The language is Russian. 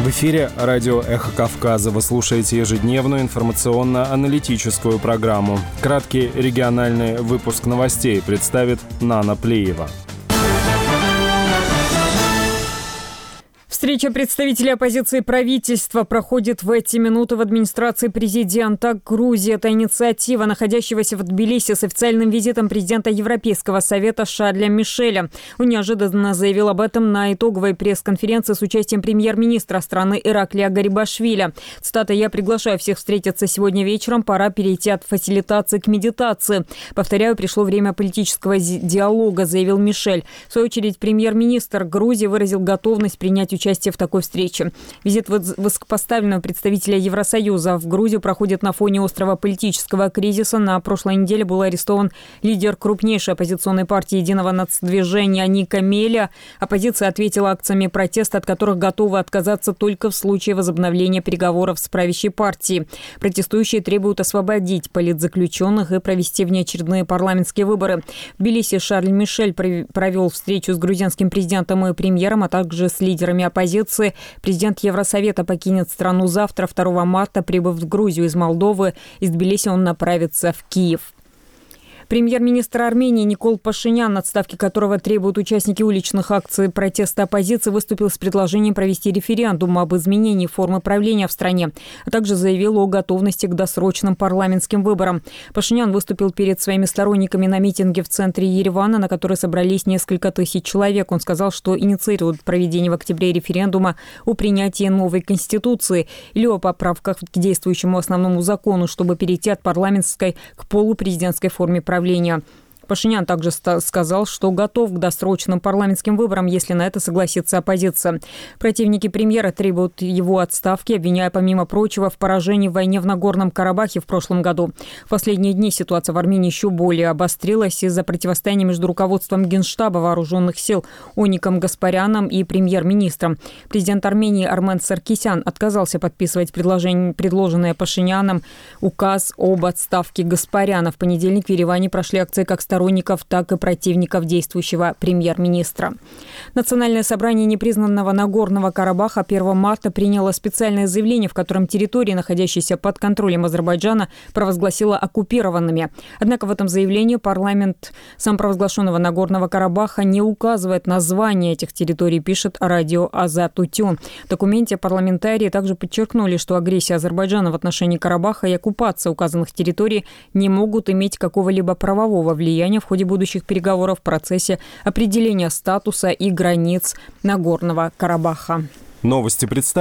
В эфире радио «Эхо Кавказа». Вы слушаете ежедневную информационно-аналитическую программу. Краткий региональный выпуск новостей представит Нана Плеева. Встреча представителей оппозиции и правительства проходит в эти минуты в администрации президента Грузии. Это инициатива находящегося в Тбилиси с официальным визитом президента Европейского совета Шарля Мишеля. Он неожиданно заявил об этом на итоговой пресс-конференции с участием премьер-министра страны Ираклия Гарибашвили. Цитата: «Я приглашаю всех встретиться сегодня вечером. Пора перейти от фасилитации к медитации. Повторяю, пришло время политического диалога», заявил Мишель. В свою очередь, премьер-министр Грузии выразил готовность принять участие в такой встрече. Визит высокопоставленного представителя Евросоюза в Грузию проходит на фоне острого политического кризиса. На прошлой неделе был арестован лидер крупнейшей оппозиционной партии «Единого нацдвижения» Ника Меля. Оппозиция ответила акциями протеста, от которых готовы отказаться только в случае возобновления переговоров с правящей партией. Протестующие требуют освободить политзаключенных и провести внеочередные парламентские выборы. В Тбилиси Шарль Мишель провел встречу с грузинским президентом и премьером, а также с лидерами оппозиции. Президент Евросовета покинет страну завтра, 2 марта, прибыв в Грузию из Молдовы. Из Тбилиси он направится в Киев. Премьер-министр Армении Никол Пашинян, отставки которого требуют участники уличных акций протеста оппозиции, выступил с предложением провести референдум об изменении формы правления в стране, а также заявил о готовности к досрочным парламентским выборам. Пашинян выступил перед своими сторонниками на митинге в центре Еревана, на который собрались несколько тысяч человек. Он сказал, что инициирует проведение в октябре референдума о принятии новой конституции или о поправках к действующему основному закону, чтобы перейти от парламентской к полупрезидентской форме правления. Пашинян также сказал, что готов к досрочным парламентским выборам, если на это согласится оппозиция. Противники премьера требуют его отставки, обвиняя, помимо прочего, в поражении в войне в Нагорном Карабахе в прошлом году. В последние дни ситуация в Армении еще более обострилась из-за противостояния между руководством Генштаба вооруженных сил Оником Гаспаряном и премьер-министром. Президент Армении Армен Саркисян отказался подписывать предложенное Пашиняном указ об отставке Гаспаряна. В понедельник в Ереване прошли акции как сторонников, так и противников действующего премьер-министра. Национальное собрание непризнанного Нагорного Карабаха 1 марта приняло специальное заявление, в котором территории, находящиеся под контролем Азербайджана, провозгласило оккупированными. Однако в этом заявлении парламент самопровозглашенного Нагорного Карабаха не указывает название этих территорий, пишет радио Азат Утюн. В документе парламентарии также подчеркнули, что агрессия Азербайджана в отношении Карабаха и оккупация указанных территорий не могут иметь какого-либо правового влияния в ходе будущих переговоров в процессе определения статуса и границ Нагорного Карабаха. Новости представили.